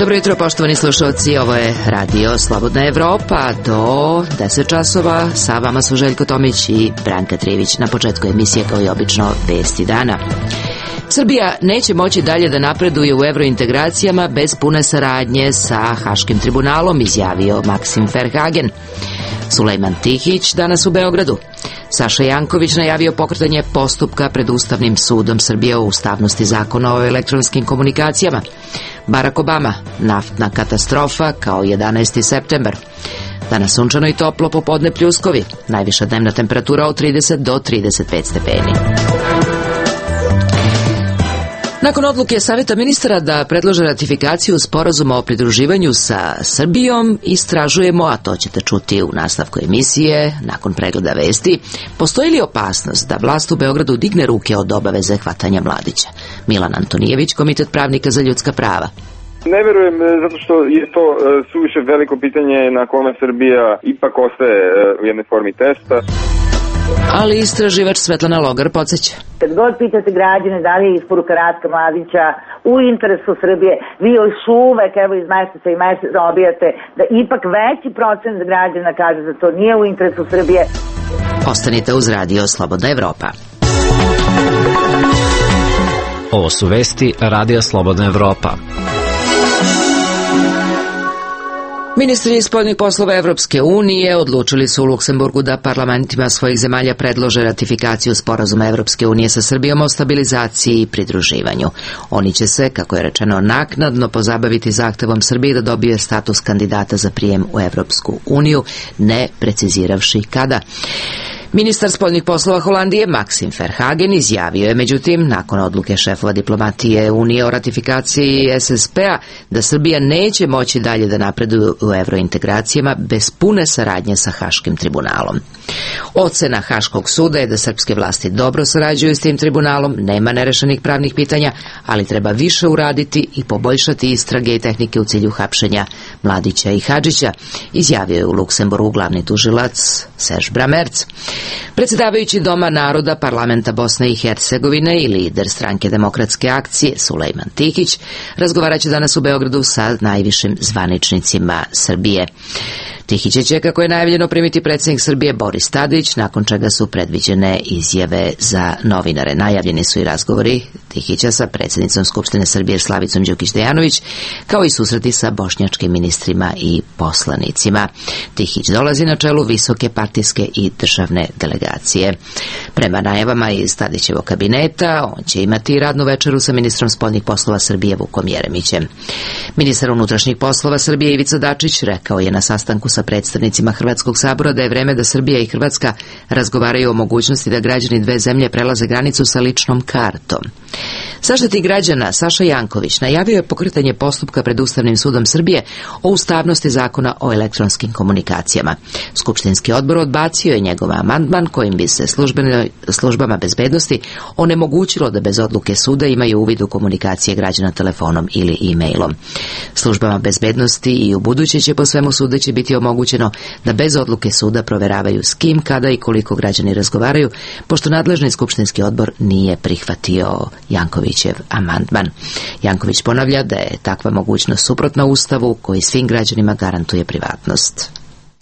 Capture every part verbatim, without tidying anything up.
Dobro jutro, poštovani slušalci, ovo je Radio Slobodna Evropa. Do deset časova sa vama su Željko Tomić i Branka Trivić. Na početku emisije, kao i obično, vesti dana. Srbija neće moći dalje da napreduje u evrointegracijama bez pune saradnje sa Haškim tribunalom, izjavio Maksim Verhagen. Sulejman Tihić danas u Beogradu. Saša Janković najavio pokretanje postupka pred Ustavnim sudom Srbije o ustavnosti zakona o elektronskim komunikacijama. Barack Obama, naftna katastrofa kao jedanaesti septembar. Danas sunčano i toplo, popodne pljuskovi. Najviša dnevna temperatura od trideset do trideset pet stepeni. Nakon odluke Saveta ministara da predlože ratifikaciju sporazuma o pridruživanju sa Srbijom, istražujemo, a to ćete čuti u nastavku emisije, nakon pregleda vesti, postoji li opasnost da vlast u Beogradu digne ruke od obaveze hvatanja Mladića? Milan Antonijević, Komitet pravnika za ljudska prava. Ne verujem, zato što je to suviše veliko pitanje na kome Srbija ipak ostaje u jednoj formi testa. Ali istraživač Svetlana Logar podsjeća. Kad god pitate građane da li je isporuka Ratka Mladića u interesu Srbije, vi još uvek, evo iz meseca i meseca dobijate da ipak veći procent građana kaže da to nije u interesu Srbije. Ostanite uz Radio Slobodna Evropa. Ovo su vesti Radija Slobodna Evropa. Ministri spoljnih poslova Evropske unije odlučili su u Luksemburgu da parlamentima svojih zemalja predlože ratifikaciju sporazuma Evropske unije sa Srbijom o stabilizaciji i pridruživanju. Oni će se, kako je rečeno, naknadno pozabaviti zahtevom Srbije da dobije status kandidata za prijem u Evropsku uniju, ne preciziravši kada. Ministar spoljnih poslova Holandije Maksim Verhagen izjavio je, međutim, nakon odluke šefova diplomatije Unije o ratifikaciji S S P-a, da Srbija neće moći dalje da napreduje u evrointegracijama bez pune saradnje sa Haškim tribunalom. Ocena Haškog suda je da srpske vlasti dobro sarađuju s tim tribunalom, nema nerešenih pravnih pitanja, ali treba više uraditi i poboljšati istrage i tehnike u cilju hapšenja Mladića i Hadžića, izjavio je u Luksemburgu glavni tužilac Serge Bramerc. Predsjedavajući Doma naroda parlamenta Bosne i Hercegovine i lider stranke Demokratske akcije Sulejman Tihić razgovarat će danas u Beogradu sa najvišim zvaničnicima Srbije. Tihić će, kako je najavljeno, primiti predsjednik Srbije Boris Tadić, nakon čega su predviđene izjave za novinare. Najavljeni su i razgovori Tihića sa predsjednicom Skupštine Srbije Slavicom Đukić-Dejanović, kao i susreti sa bošnjačkim ministrima i poslanicima. Tihić dolazi na čelu visoke partijske i državne delegacije. Prema najavama iz Tadićevog kabineta, on će imati radnu večeru sa ministrom spoljnih poslova Srbije Vukom Jeremićem. Ministar unutrašnjih poslova Srbije Ivica Dačić rekao je na sastanku sa predstavnicima Hrvatskog sabora da je vreme da Srbija i Hrvatska razgovaraju o mogućnosti da građani dve zemlje prelaze granicu sa ličnom kartom. Zaštitnik građana Saša Janković najavio je pokretanje postupka pred Ustavnim sudom Srbije o ustavnosti zakona o elektronskim komunikacijama. Skupštinski odbor odbacio je njegov amandman kojim bi se službama bezbednosti onemogućilo da bez odluke suda imaju uvid u komunikacije građana telefonom ili e-mailom. Službama bezbednosti i u buduće će po svemu sudeći biti omogućeno da bez odluke suda proveravaju s kim, kada i koliko građani razgovaraju, pošto nadležni skupštinski odbor nije prihvatio Jankovićev amandman. Janković ponavlja da je takva mogućnost suprotna Ustavu koji svim građanima garantuje privatnost.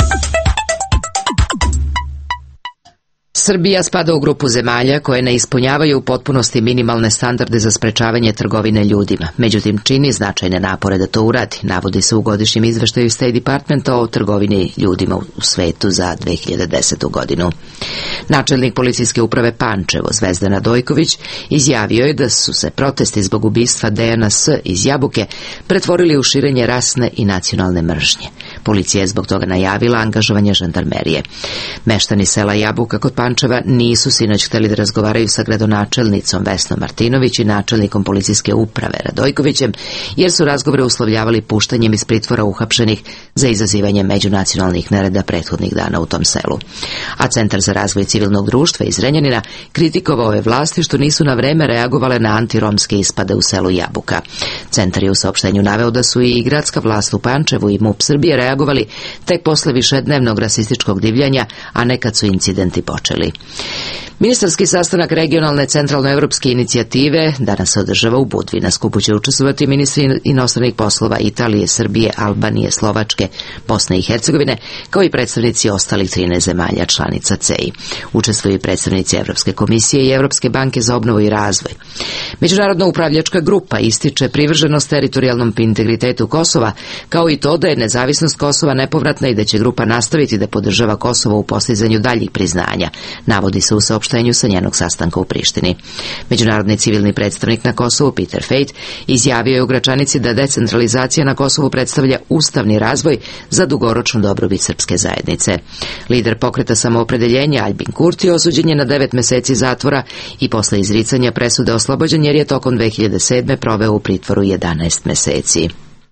Srbija spada u grupu zemalja koje ne ispunjavaju u potpunosti minimalne standarde za sprečavanje trgovine ljudima. Međutim, čini značajne napore da to uradi, navodi se u godišnjem izveštaju State Departmenta o trgovini ljudima u svetu za dve hiljade desetu godinu. Načelnik policijske uprave Pančevo, Zvezdana Dojković, izjavio je da su se protesti zbog ubistva Dejana S. iz Jabuke pretvorili u širenje rasne i nacionalne mržnje. Policija je zbog toga najavila angažovanje žandarmerije. Meštani sela Jabuka kod Pančeva nisu sinoć hteli da razgovaraju sa gradonačelnicom Vesnom Martinović i načelnikom policijske uprave Radojkovićem, jer su razgovore uslovljavali puštanjem iz pritvora uhapšenih za izazivanje međunacionalnih nereda prethodnih dana u tom selu. A Centar za razvoj civilnog društva iz Zrenjanina kritikovao je vlasti što nisu na vreme reagovale na antiromske ispade u selu Jabuka. Centar je u saopštenju naveo da su i gradska vlast u Pančevu i MUP Srbije reagovali tek posle višednevnog rasističkog divljanja, a nekad su incidenti počeli. Ministarski sastanak regionalne centralnoevropske inicijative danas se održava u Budvi. Na skupu će učestvovati ministri inostranih poslova Italije, Srbije, Albanije, Slovačke, Bosne i Hercegovine, kao i predstavnici ostalih trinaest zemalja članica C E I. Učestvuju i predstavnici Evropske komisije i Evropske banke za obnovu i razvoj. Međunarodna upravljačka grupa ističe privrženost teritorijalnom integritetu Kosova, kao i to da je nezavisnost Kosova nepovratna i da će grupa nastaviti da podržava Kosovo u postizanju daljih priznanja, navodi se u saopštenju sa njenog sastanka u Prištini. Međunarodni civilni predstavnik na Kosovu Peter Fejt izjavio je u Gračanici da decentralizacija na Kosovu predstavlja ustavni razvoj za dugoročnu dobrobit srpske zajednice. Lider pokreta samoopredeljenja Albin Kurti osuđen je na devet meseci zatvora i posle izricanja presude oslobođen jer je tokom dve hiljade sedme proveo u pritvoru jedanaest meseci.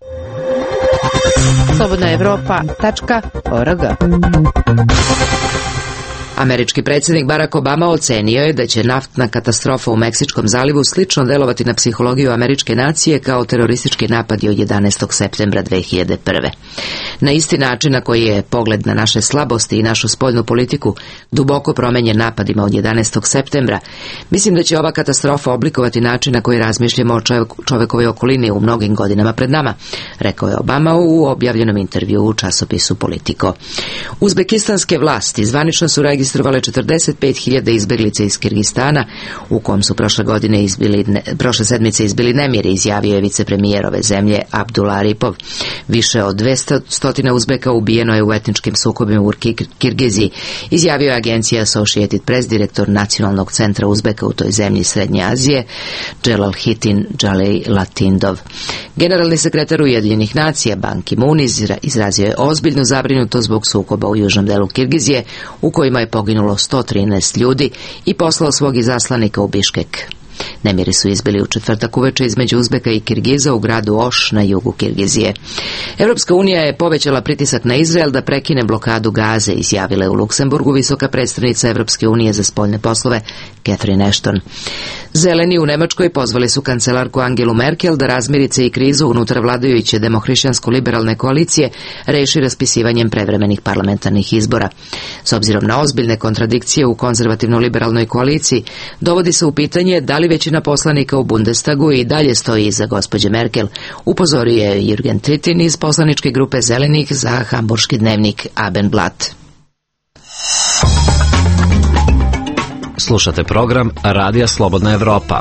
slobodna evropa tačka org. Američki predsjednik Barack Obama ocenio je da će naftna katastrofa u Meksičkom zalivu slično delovati na psihologiju američke nacije kao teroristički napadi od jedanaestog septembra dve hiljade prve. Na isti način na koji je pogled na naše slabosti i našu spoljnu politiku duboko promenjen napadima od jedanaestog septembra, mislim da će ova katastrofa oblikovati način na koji razmišljamo o čovekovoj okolini u mnogim godinama pred nama, rekao je Obama u objavljenom intervju u časopisu Politico. Uzbekistanske vlasti zvanično su registrovale četrdeset pet hiljada izbeglica iz Kirgistana, u kom su prošle godine izbili, ne, prošle sedmice izbili nemiri, izjavio je vicepremijer ove zemlje Abdullah Aripov. Više od dvesta Uzbeka ubijeno je u etničkim sukobima u Kirgiziji, izjavio je agencija Associated Press direktor Nacionalnog centra Uzbeka u toj zemlji Srednje Azije, Jelalhitin Jalilatindov. Generalni sekretar Ujedinjenih nacija Ban Ki-moon izrazio je ozbiljnu zabrinutost zbog sukoba u južnom delu Kirgizije, u kojima je poginulo sto trinaest ljudi, i poslao svog izaslanika u Biškek. Nemiri su izbili u četvrtak uveče između Uzbeka i Kirgiza u gradu Oš na jugu Kirgizije. Evropska unija je povećala pritisak na Izrael da prekine blokadu Gaze, izjavila je u Luksemburgu visoka predstavnica Evropske unije za spoljne poslove Catherine Ashton. Zeleni u Nemačkoj pozvali su kancelarku Angelu Merkel da razmirice i krizu unutar vladajuće demohrišćansko-liberalne koalicije reši raspisivanjem prevremenih parlamentarnih izbora. S obzirom na ozbiljne kontradikcije u konzervativno-liberalnoj koaliciji, dovodi se u pitanje da li većina poslanika u Bundestagu i dalje stoji iza gospođe Merkel, upozorio je Jürgen Trittin iz poslaničke grupe Zelenih za hamburški dnevnik Abendblatt. Slušate program Radija Slobodna Evropa.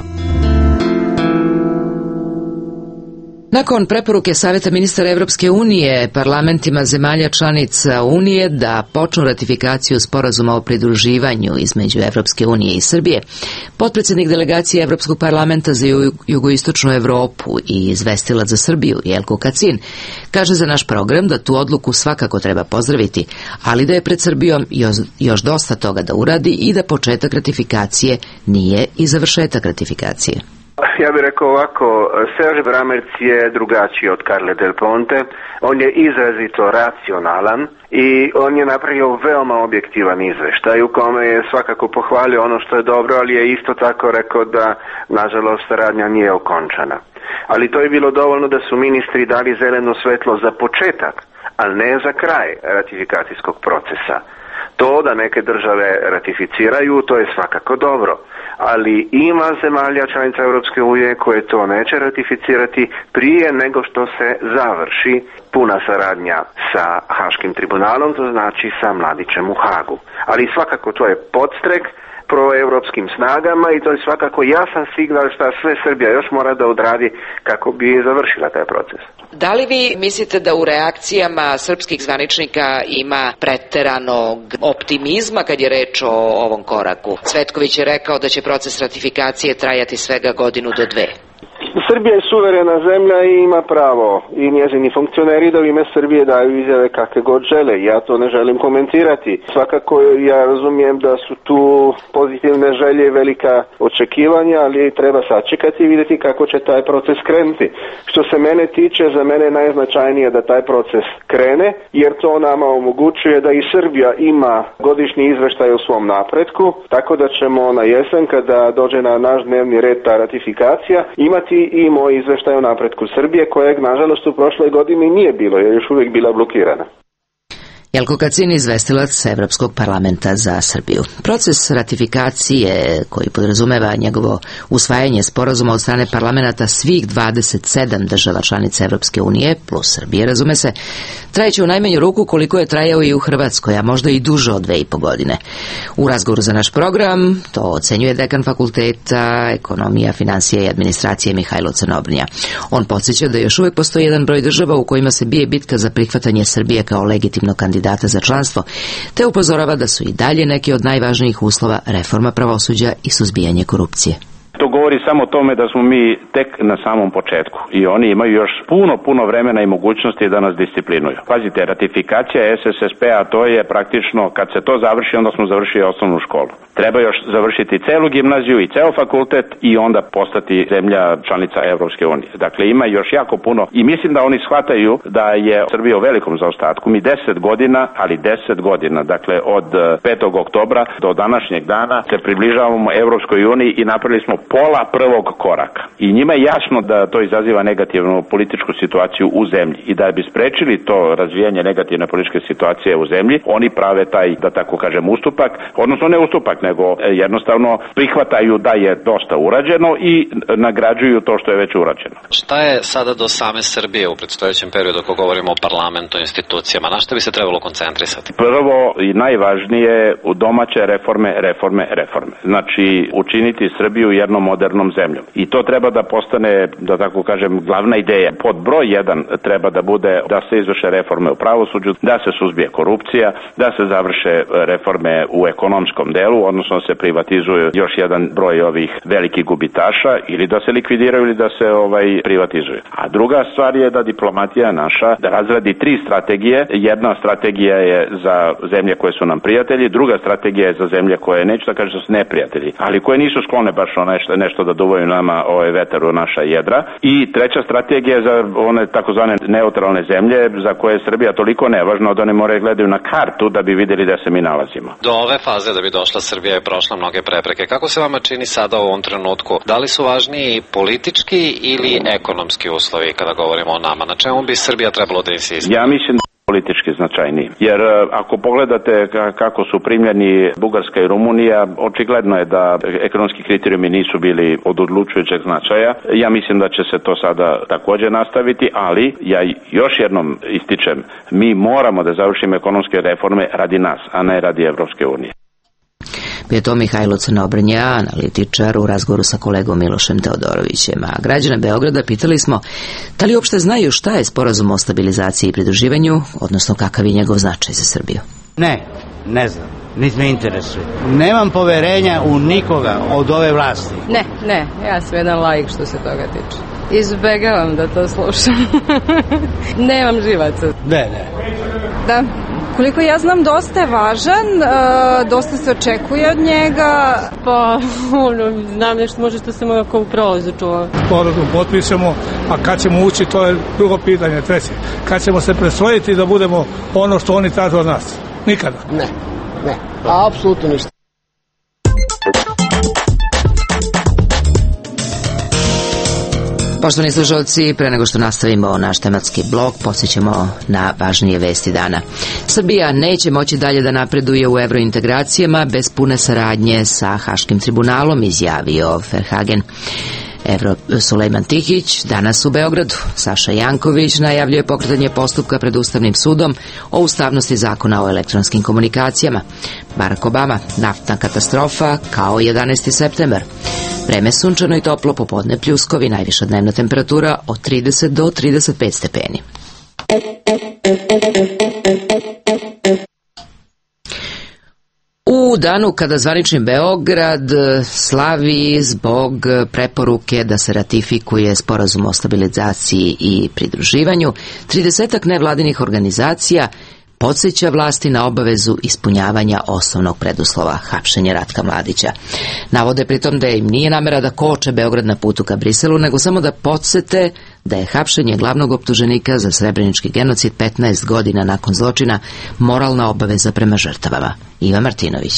Nakon preporuke Saveta ministara Evropske unije parlamentima zemalja članica Unije da počnu ratifikaciju sporazuma o pridruživanju između Evropske unije i Srbije, potpredsjednik delegacije Evropskog parlamenta za jugoistočnu Evropu i izvestilac za Srbiju Jelko Kacin kaže za naš program da tu odluku svakako treba pozdraviti, ali da je pred Srbijom još, još dosta toga da uradi i da početak ratifikacije nije i završetak ratifikacije. Ja bih rekao ovako, Serge Bramerc je drugačiji od Carle Del Ponte, on je izrazito racionalan i on je napravio veoma objektivan izveštaj u kome je svakako pohvalio ono što je dobro, ali je isto tako rekao da nažalost radnja nije okončana. Ali to je bilo dovoljno da su ministri dali zeleno svetlo za početak, ali ne za kraj ratifikacijskog procesa. To da neke države ratificiraju, to je svakako dobro, ali ima zemalja članica Europske unije koje to neće ratificirati prije nego što se završi puna saradnja sa Haškim tribunalom, to znači sa Mladićem u Hagu. Ali svakako to je podstrek proevropskim snagama i to je svakako jasan signal šta sve Srbija još mora da odradi kako bi završila taj proces. Da li vi mislite da u reakcijama srpskih zvaničnika ima preteranog optimizma kad je reč o ovom koraku? Cvetković je rekao da će proces ratifikacije trajati svega godinu do dve. Srbija je suverena zemlja i ima pravo i njezini funkcioneri da u ime Srbije daju izjave kakve god žele. Ja to ne želim komentirati. Svakako ja razumijem da su tu pozitivne želje i velika očekivanja, ali treba sačekati i vidjeti kako će taj proces krenuti. Što se mene tiče, za mene je najznačajnije da taj proces krene, jer to nama omogućuje da i Srbija ima godišnji izveštaj o svom napretku, tako da ćemo na jesen, kada dođe na naš dnevni red ta ratifikacija, imati i moj izveštaj o napretku Srbije, kojeg nažalost u prošloj godini nije bilo, jer je još uvijek bila blokirana. Jelko Kacin, izvestilac Evropskog parlamenta za Srbiju. Proces ratifikacije koji podrazumeva njegovo usvajanje sporazuma od strane parlamenta svih dvadeset sedam država članica Evropske unije, plus Srbije, razume se, trajeće u najmanju ruku koliko je trajao i u Hrvatskoj, a možda i duže od dve i po godine. U razgovoru za naš program to ocenjuje dekan fakulteta ekonomija, financije i administracije Mihajlo Crnobrnja. On podsjeća da još uvijek postoji jedan broj država u kojima se bije bitka za prihvatanje Srbije kao legitimno kandidata za članstvo, te upozorava da su i dalje neki od najvažnijih uslova reforma pravosuđa i suzbijanje korupcije. To govori samo o tome da smo mi tek na samom početku i oni imaju još puno, puno vremena i mogućnosti da nas disciplinuju. Pazite, ratifikacija S S S P-a, to je praktično, kad se to završi, onda smo završili osnovnu školu. Treba još završiti celu gimnaziju i ceo fakultet i onda postati zemlja članica Evropske unije. Dakle, ima još jako puno i mislim da oni shvataju da je Srbija u velikom zaostatku. Mi deset godina, ali deset godina, dakle od petog oktobra do današnjeg dana se približavamo Evropskoj uniji i napravili smo pola prvog koraka. I njima je jasno da to izaziva negativnu političku situaciju u zemlji i da bi sprečili to razvijanje negativne političke situacije u zemlji, oni prave taj, da tako kažem, ustupak, odnosno ne ustupak, nego jednostavno prihvataju da je dosta urađeno i nagrađuju to što je već urađeno. Šta je sada do same Srbije u predstojećem periodu ako govorimo o parlamentu, institucijama? Na što bi se trebalo koncentrisati? Prvo i najvažnije u domaće reforme, reforme, reforme. Znači učiniti Srbiju jednom modernom zemljom. I to treba da postane, da tako kažem, glavna ideja. Pod broj jedan treba da bude da se izvrše reforme u pravosuđu, da se suzbije korupcija, da se završe reforme u ekonomskom delu, odnosno se privatizuju još jedan broj ovih velikih gubitaša ili da se likvidiraju ili da se ovaj privatizuju. A druga stvar je da diplomatija naša da razradi tri strategije. Jedna strategija je za zemlje koje su nam prijatelji, druga strategija je za zemlje koje neću da kažem da su neprijatelji, ali koje nisu sklone baš o nešto, nešto da duvaju nama ovaj vetar u naša jedra. I treća strategija je za one takozvane neutralne zemlje za koje je Srbija toliko nevažna da ne moraju gledaju na kartu da bi vidjeli da se mi nalazimo. Do ove faze da bi došla Srbija je prošla mnoge prepreke. Kako se vama čini sada u ovom trenutku? Da li su važniji politički ili ekonomski uslovi kada govorimo o nama? Na čemu bi Srbija trebalo da insistira? Ja mislim da politički značajniji. Jer ako pogledate kako su primljeni Bugarska i Rumunija, očigledno je da ekonomski kriterijumi nisu bili od odlučujućeg značaja. Ja mislim da će se to sada također nastaviti, ali ja još jednom ističem, mi moramo da završimo ekonomske reforme radi nas, a ne radi Evropske unije. Bio to Mihajlo Crnobrnja, analitičar, u razgovoru sa kolegom Milošem Teodorovićem. A građane Beograda pitali smo da li uopšte znaju šta je sporazum o stabilizaciji i pridruživanju, odnosno kakav je njegov značaj za Srbiju. Ne, ne znam, niti me interesuje. Nemam poverenja u nikoga od ove vlasti. Ne, ne, ja sam jedan laik što se toga tiče. Izbegavam da to slušam. Nemam živaca. Ne, ne. Da. Koliko ja znam, dosta je važan, uh, dosta se očekuje od njega. Pa, ono, znam nešto može što se moja kao prolazu čuva. Sporazum potpišemo, a kad ćemo ući, to je drugo pitanje, treće. Kad ćemo se prestrojiti da budemo ono što oni traže od nas? Nikada. Ne, ne, a apsolutno ništa. Poštovani slušalci, pre nego što nastavimo naš tematski blok, podsjećamo na važnije vesti dana. Srbija neće moći dalje da napreduje u evrointegracijama bez pune saradnje sa Haškim tribunalom, izjavio Verhagen. Evro Sulejman Tihić danas u Beogradu. Saša Janković najavljuje pokretanje postupka pred Ustavnim sudom o ustavnosti zakona o elektronskim komunikacijama. Barack Obama, naftna katastrofa kao jedanaesti septembar. Vreme sunčano i toplo, popodne pljuskovi, najviša dnevna temperatura od trideset do trideset pet stepeni. U danu kada zvanični Beograd slavi zbog preporuke da se ratifikuje sporazum o stabilizaciji i pridruživanju, tridesetak nevladinih organizacija podsjeća vlasti na obavezu ispunjavanja osnovnog preduslova hapšenja Ratka Mladića. Navode pritom da im nije namera da koče Beograd na putu ka Briselu, nego samo da podsete da je hapšenje glavnog optuženika za srebrenički genocid petnaest godina nakon zločina moralna obaveza prema žrtvama. Iva Martinović.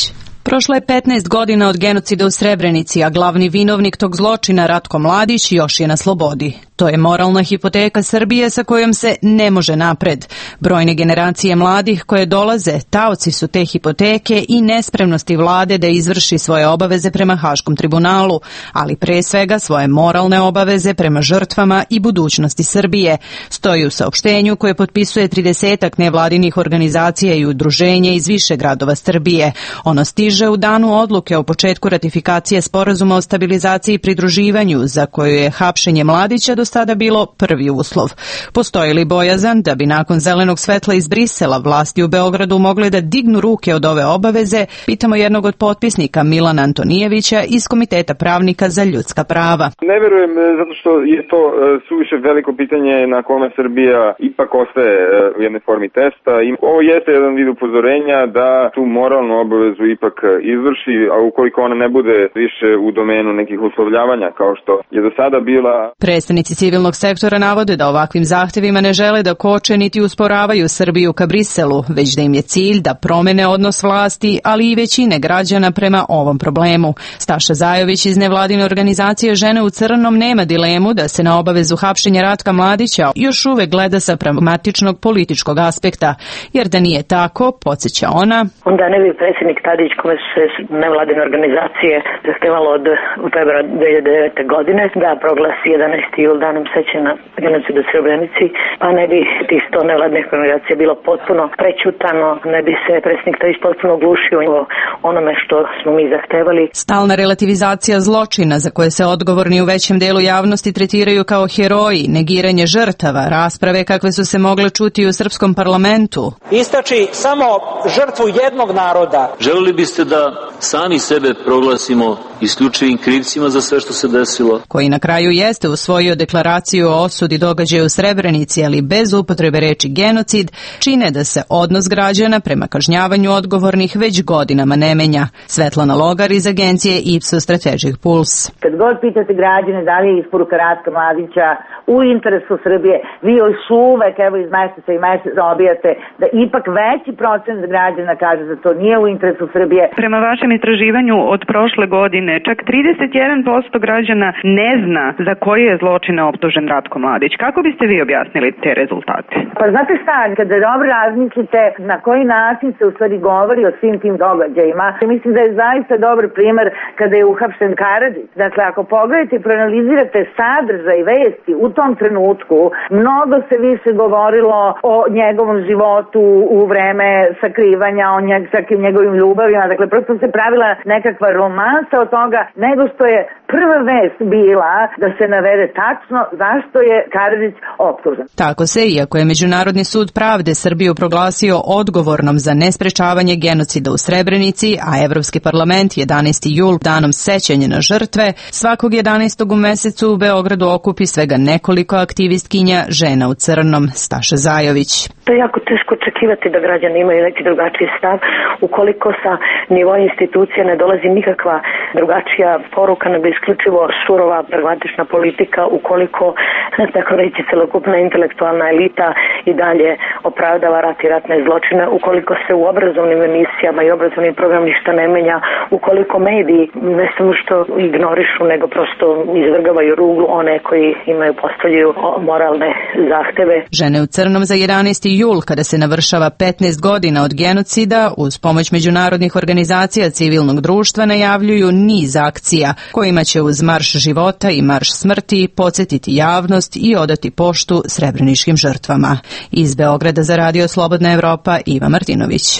Prošlo je petnaest godina od genocida u Srebrenici, a glavni vinovnik tog zločina, Ratko Mladić, još je na slobodi. To je moralna hipoteka Srbije sa kojom se ne može napred. Brojne generacije mladih koje dolaze, taoci su te hipoteke i nespremnosti vlade da izvrši svoje obaveze prema Haškom tribunalu, ali pre svega svoje moralne obaveze prema žrtvama i budućnosti Srbije, stoji u saopštenju koje potpisuje tridesetak nevladinih organizacija i udruženja iz više gradova Srbije. Ono stiže u danu odluke o početku ratifikacije Sporazuma o stabilizaciji i pridruživanju, za koju je hapšenje Mladića do sada bilo prvi uslov. Postoji li bojazan da bi nakon zelenog svetla iz Brisela vlasti u Beogradu mogle da dignu ruke od ove obaveze, pitamo jednog od potpisnika Milana Antonijevića iz Komiteta pravnika za ljudska prava. Ne verujem, zato što je to suviše veliko pitanje na kome Srbija ipak ostaje u jednoj formi testa. I ovo jeste jedan vid upozorenja da tu moralnu obavezu ipak izvrši, a ukoliko ona ne bude više u domenu nekih uslovljavanja kao što je do sada bila. Predstavnici civilnog sektora navode da ovakvim zahtevima ne žele da koče niti usporavaju Srbiju ka Briselu, već da im je cilj da promene odnos vlasti, ali i većine građana prema ovom problemu. Staša Zajović iz nevladine organizacije Žene u crnom nema dilemu da se na obavezu hapšenja Ratka Mladića još uvek gleda sa pragmatičnog političkog aspekta, jer da nije tako, podsjeća ona, onda ne bi predsjednik Tadić, kome su se nevladine organizacije zahtevalo od februara dve hiljade devete. godine da proglasi jedanaesti jul danom sećanja na genocid u Srebrenici, pa ne bi tih sto nevladnih organizacija bilo potpuno prećutano, ne bi se predsjednik Tadić potpuno oglušio o onome što smo mi zahtevali. Stalna relativizacija zločina za koje se odgovorni u većem delu javnosti tretiraju kao heroji, negiranje žrtava, rasprave kakve su se mogle čuti u srpskom parlamentu. Istači samo žrtvu jednog naroda. Želeli biste da sami sebe proglasimo isključivim krivcima za sve što se desilo? Koji na kraju jeste usvojio deklaraciju o osudi događaja u Srebrenici, ali bez upotrebe reči genocid, čine da se odnos građana prema kažnjavanju odgovornih već godinama ne menja. Svetlana Logar iz agencije Ipsos Strategic Pulse. Kad god pitate građane da li je isporuka Ratka Mladića u interesu Srbije, vi još uvek, evo iz meseca i meseca obijate da ipak veći procent građana kaže da to nije u interesu Srbije. Prema vašem istraživanju od prošle godine, čak trideset jedan posto građana ne zna za koji je zločine optužen Ratko Mladić. Kako biste vi objasnili te rezultate? Pa znate šta, kada dobro razmislite na koji način se u stvari govori o svim tim događajima, mislim da je zaista dobar primer kada je uhapšen Karadžić. Dakle, ako pogledate i proanalizirate sadržaj vesti u tom trenutku, mnogo se više govorilo o njegovom životu u vreme sakrivanja, o njeg, sakim njegovim ljubavima, dakle, prosto se pravila nekakva romansa od toga, nego što je prva vest bila da se navede tačno zašto je Karadžić optužen. Tako se, iako je Međunarodni sud pravde Srbiju proglasio odgovornom za nesprečavanje genocida u Srebrenici, a Evropski parlament jedanaesti jul danom sećanja na žrtve, svakog jedanaestog u mesecu u Beogradu okupi svega nekoliko aktivistkinja Žena u crnom. Staša Zajović. To je jako teško očekivati da građani imaju neki drugačiji stav ukoliko sa nivoa institucija ne dolazi nikakva drugačija poruka, nego isključivo surova pragmatična politika, ukoliko, tako reći, celokupna intelektualna elita i dalje opravdava rat i ratne zločine, ukoliko se u obrazovnim emisijama i obrazovnim programima ništa ne menja, ukoliko mediji ne samo što ignorišu, nego prosto izvrgavaju ruglu one koji imaju postavljaju moralne zahteve. Žene u crnom za jedanaesti jul, kada se navršava petnaest godina od genocida, uz pomoć međunarodnih organizacija civilnog društva najavljuju niz akcija kojima će uz marš života i marš smrti podsjetiti javnost i odati poštu srebreničkim žrtvama. Iz Beograda za Radio Slobodna Evropa, Iva Martinović.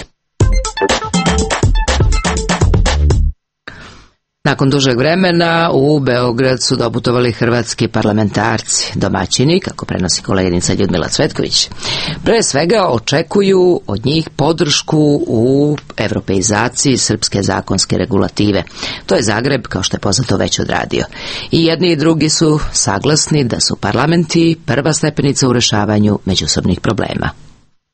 Nakon dužeg vremena u Beograd su doputovali hrvatski parlamentarci, domaćini, kako prenosi koleginica Ljudmila Cvetković. Pre svega očekuju od njih podršku u evropeizaciji srpske zakonske regulative. To je Zagreb, kao što je poznato, već odradio. I jedni i drugi su saglasni da su parlamenti prva stepenica u rešavanju međusobnih problema.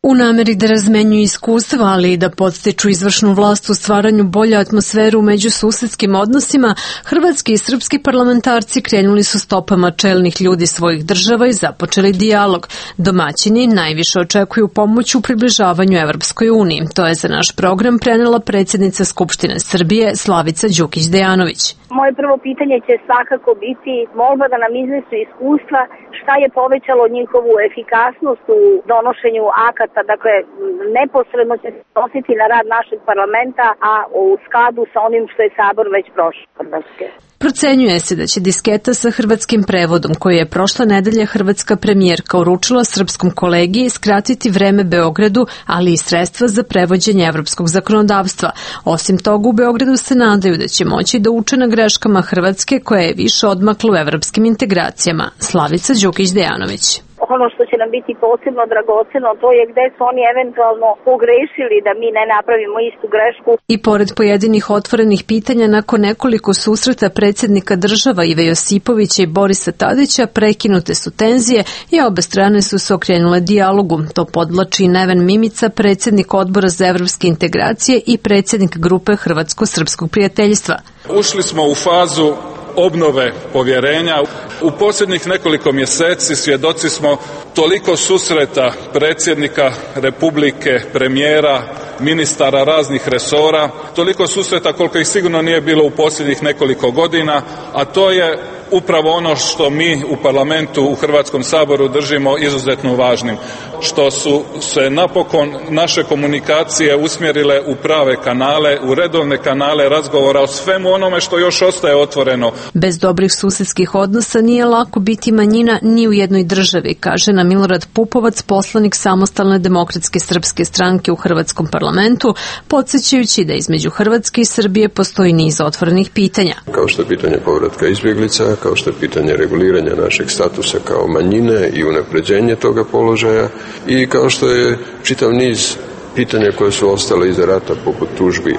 U nameri da razmenjuju iskustva, ali i da podstiču izvršnu vlast u stvaranju bolje atmosfere u međususedskim odnosima, hrvatski i srpski parlamentarci krenuli su stopama čelnih ljudi svojih država i započeli dijalog. Domaćini najviše očekuju pomoć u približavanju Evropskoj uniji. To je za naš program prenela predsjednica Skupštine Srbije Slavica Đukić-Dejanović. Moje prvo pitanje će svakako biti molba da nam iznesu iskustva šta je povećalo njihovu efikasnost u donošenju akata, dakle neposredno će se odnositi na rad našeg parlamenta, a u skladu sa onim što je Sabor već prošao. Procenjuje se da će disketa sa hrvatskim prevodom, koju je prošle nedelje hrvatska premijerka uručila srpskom kolegiji, skratiti vreme Beogradu, ali i sredstva za prevođenje evropskog zakonodavstva. Osim toga, u Beogradu se nadaju da će moći da uče na greškama Hrvatske, koja je više odmakla u evropskim integracijama. Slavica Đukić-Dejanović. Ono što će nam biti posebno dragoceno, to je gde su oni eventualno pogrešili da mi ne napravimo istu grešku. I pored pojedinih otvorenih pitanja, nakon nekoliko susreta predsjednika država Ive Josipovića i Borisa Tadića, prekinute su tenzije i obe strane su se okrenule dijalogu. To podvlači Neven Mimica, predsjednik Odbora za evropske integracije i predsjednik grupe Hrvatsko-srpskog prijateljstva. Ušli smo u fazu obnove povjerenja. U posljednjih nekoliko mjeseci svjedoci smo toliko susreta predsjednika Republike, premijera, ministara raznih resora, toliko susreta koliko ih sigurno nije bilo u posljednjih nekoliko godina, a to je upravo ono što mi u parlamentu, u Hrvatskom saboru držimo izuzetno važnim, što su se napokon naše komunikacije usmjerile u prave kanale, u redovne kanale razgovora o svemu onome što još ostaje otvoreno. Bez dobrih susjedskih odnosa nije lako biti manjina ni u jednoj državi, kaže nam Milorad Pupovac, poslanik Samostalne demokratske srpske stranke u Hrvatskom parlamentu, podsjećajući da između Hrvatske i Srbije postoji niz otvorenih pitanja. Kao što je pitanje povratka izbjeglica, kao što je pitanje reguliranja našeg statusa kao manjine i unapređenje toga položaja i kao što je čitav niz pitanja koje su ostale iza rata poput tužbi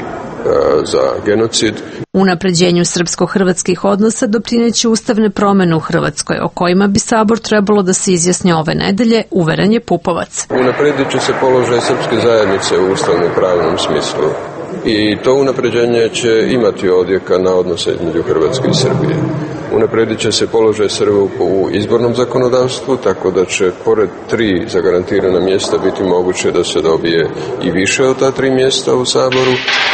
za genocid. Unapređenju srpsko-hrvatskih odnosa doprineće ustavne promjene u Hrvatskoj, o kojima bi Sabor trebalo da se izjasni ove nedelje, uveren je Pupovac. Unapredit će se položaj srpske zajednice u ustavnom pravnom smislu i to unapređenje će imati odjeka na odnose između Hrvatske i Srbije. Unapredit će se položaj Srba u izbornom zakonodavstvu, tako da će pored tri zagarantirana mjesta biti moguće da se dobije i više od ta tri mjesta u Saboru.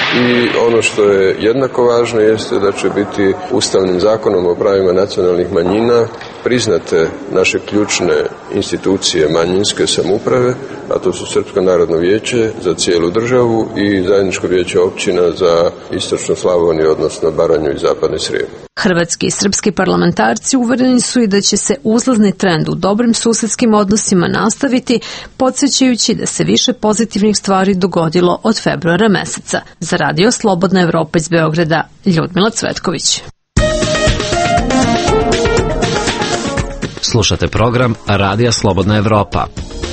I ono što je jednako važno jeste da će biti Ustavnim zakonom o pravima nacionalnih manjina priznate naše ključne institucije manjinske samouprave, a to su Srpsko narodno vijeće za cijelu državu i Zajedničko vijeće općina za istočnu Slavoniju, odnosno Baranju i Zapadni Srijem. Hrvatski i srpski parlamentarci uvereni su i da će se uzlazni trend u dobrim susedskim odnosima nastaviti, podsjećajući da se više pozitivnih stvari dogodilo od februara meseca. Za Radio Slobodna Evropa iz Beograda, Ljudmila Cvetković. Slušate program Radija Slobodna Evropa.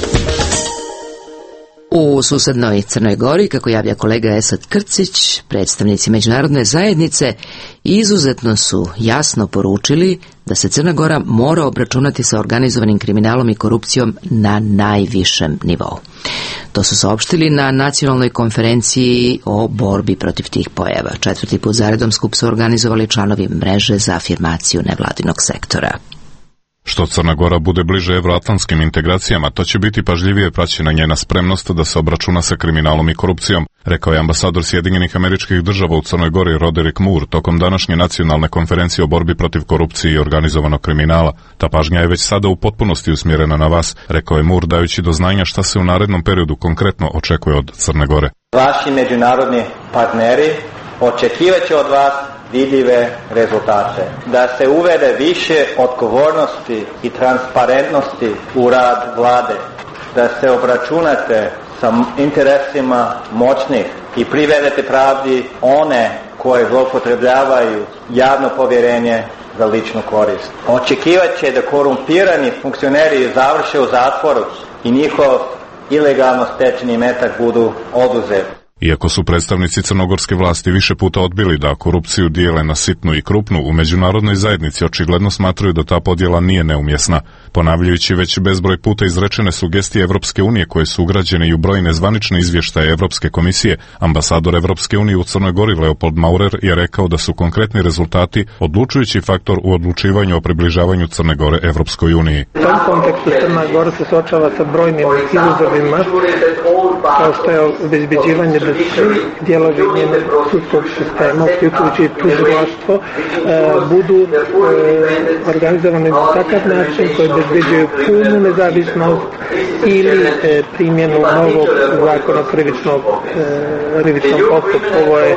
U susednoj Crnoj Gori, kako javlja kolega Esad Krcić, predstavnici međunarodne zajednice izuzetno su jasno poručili da se Crna Gora mora obračunati sa organizovanim kriminalom i korupcijom na najvišem nivou. To su saopštili na nacionalnoj konferenciji o borbi protiv tih pojava. Četvrti put zaredom skup su organizovali članovi mreže za afirmaciju nevladinog sektora. Što Crna Gora bude bliže evroatlantskim integracijama, to će biti pažljivije praćena njena spremnost da se obračuna sa kriminalom i korupcijom, rekao je ambasador Sjedinjenih Američkih Država u Crnoj Gori Roderick Moore tokom današnje nacionalne konferencije o borbi protiv korupcije i organizovanog kriminala. Ta pažnja je već sada u potpunosti usmjerena na vas, rekao je Moore, dajući do znanja šta se u narednom periodu konkretno očekuje od Crne Gore. Vaši međunarodni partneri očekivaće od vas vidljive rezultate. Da se uvede više odgovornosti i transparentnosti u rad vlade. Da se obračunate sa interesima moćnih i privedete pravdi one koje zloupotrebljavaju javno povjerenje za ličnu korist. Očekivaće da korumpirani funkcioneri završe u zatvoru i njihov ilegalno stečeni metak budu oduzeti. Iako su predstavnici crnogorske vlasti više puta odbili da korupciju dijele na sitnu i krupnu, u međunarodnoj zajednici očigledno smatraju da ta podjela nije neumjesna, ponavljajući već bezbroj puta izrečene sugestije Evropske unije koje su ugrađene i u brojne zvanične izvještaje Evropske komisije. Ambasador Evropske unije u Crnoj Gori Leopold Maurer je rekao da su konkretni rezultati odlučujući faktor u odlučivanju o približavanju Crne Gore Evropskoj uniji. U tom kontekstu Crna Gora se suočava sa brojnim izazovima, kao što je obezbeđivanje da svi dijelovi njenog sudskog sistema, uključujući i tužilaštvo, budu organizovani na takav način koji obezbeđuju punu nezavisnost ili primjenu novog zakona krivičnog krivičnom postupku. Ovo je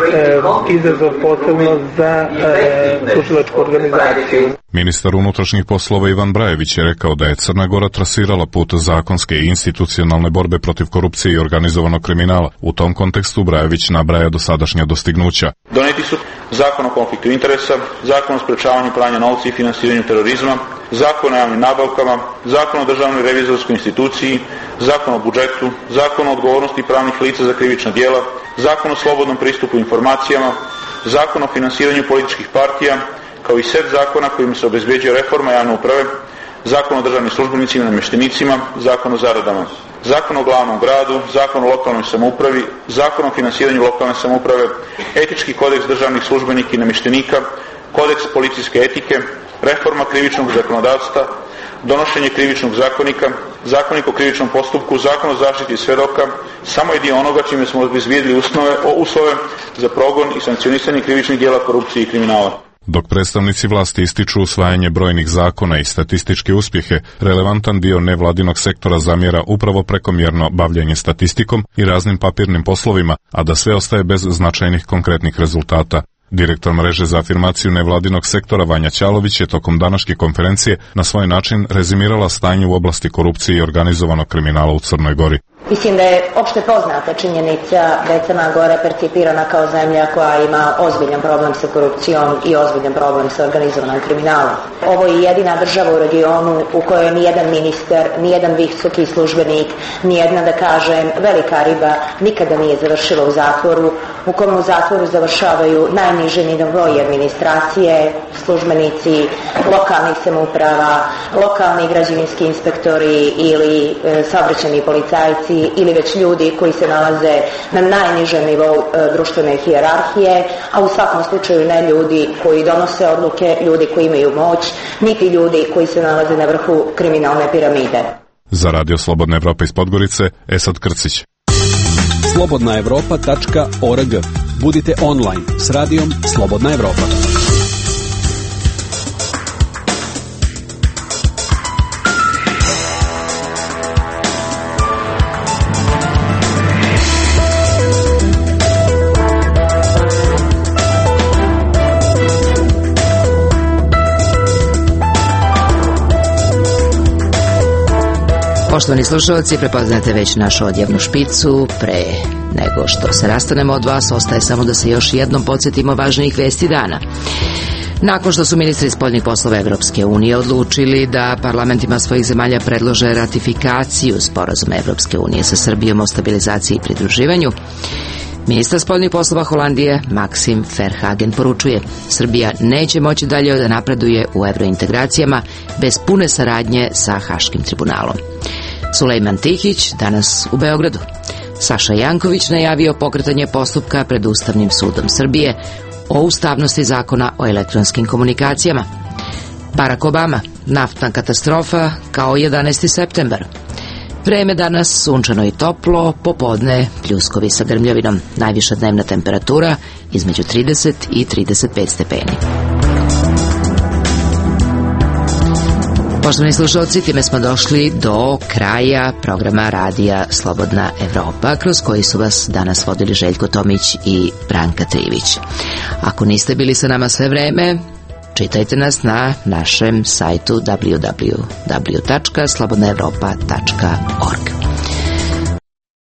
izazov posebno za tužilačku organizaciju. Ministar unutrašnjih poslova Ivan Brajević je rekao da je Crna Gora trasirala put zakonske i institucionalne borbe protiv korupcije i organizovanog kriminala. U tom kontekstu Brajević nabraja dosadašnja dostignuća. Doneti su zakon o konfliktu interesa, zakon o sprečavanju pranja novca i finansiranju terorizma, zakon o javnim nabavkama, zakon o državnoj revizorskoj instituciji, zakon o budžetu, zakon o odgovornosti pravnih lica za krivična djela, zakon o slobodnom pristupu informacijama, zakon o finansiranju političkih partija, kao i set zakona kojim se obezbeđuje reforma javne uprave, zakon o državnim službenicima i namještenicima, zakon o zaradama, zakon o glavnom gradu, zakon o lokalnoj samoupravi, zakon o finansiranju lokalne samouprave, etički kodeks državnih službenika i namještenika, kodeks policijske etike, reforma krivičnog zakonodavstva, donošenje krivičnog zakonika, zakonik o krivičnom postupku, zakon o zaštiti svedoka, samo je dio onoga čime smo obezbijedili uslove za progon i sankcionisanje krivičnih djela korupcije i kriminala. Dok predstavnici vlasti ističu usvajanje brojnih zakona i statističke uspjehe, relevantan dio nevladinog sektora zamjera upravo prekomjerno bavljenje statistikom i raznim papirnim poslovima, a da sve ostaje bez značajnih konkretnih rezultata. Direktor mreže za afirmaciju nevladinog sektora Vanja Ćalović je tokom današnje konferencije na svoj način rezimirala stanje u oblasti korupcije i organizovanog kriminala u Crnoj Gori. Mislim da je opšte poznata činjenica da je Crna Gora percipirana kao zemlja koja ima ozbiljan problem sa korupcijom i ozbiljan problem sa organizovanim kriminalom. Ovo je jedina država u regionu u kojoj nijedan ministar, nijedan visoki službenik, nijedna, da kažem, velika riba nikada nije završila u zatvoru, u kojem u zatvoru završavaju najniže nivoji administracije, službenici lokalnih samouprava, lokalni građevinski inspektori ili e, saobraćajni policajci ili već ljudi koji se nalaze na najnižem nivou e, društvene hijerarhije, a u svakom slučaju ne ljudi koji donose odluke, ljudi koji imaju moć, niti ljudi koji se nalaze na vrhu kriminalne piramide. Za Radio Slobodna Evropa iz Podgorice, Esad Krcić. slobodna evropa tačka org. Budite online s radijom Slobodna Evropa. Poštovani slušalci, prepoznate već našu odjavnu špicu. Pre nego što se rastanemo od vas, ostaje samo da se još jednom podsjetimo važnijih vesti dana. Nakon što su ministri spoljnih poslova Evropske unije odlučili da parlamentima svojih zemalja predlože ratifikaciju sporazuma Evropske unije sa Srbijom o stabilizaciji i pridruživanju, ministar spoljnih poslova Holandije Maxim Verhagen poručuje: Srbija neće moći dalje da napreduje u evrointegracijama bez pune saradnje sa Haškim tribunalom. Sulejman Tihić danas u Beogradu. Saša Janković najavio pokretanje postupka pred Ustavnim sudom Srbije o ustavnosti zakona o elektronskim komunikacijama. Barack Obama: naftna katastrofa kao jedanaesti septembar. Vreme danas sunčano i toplo, popodne pljuskovi sa grmljavinom. Najviša dnevna temperatura između trideset i trideset pet stepeni. Poštovani slušalci, time smo došli do kraja programa radija Slobodna Evropa, kroz koji su vas danas vodili Željko Tomić i Branka Trivić. Ako niste bili sa nama sve vreme, čitajte nas na našem sajtu w w w tačka slobodna evropa tačka org.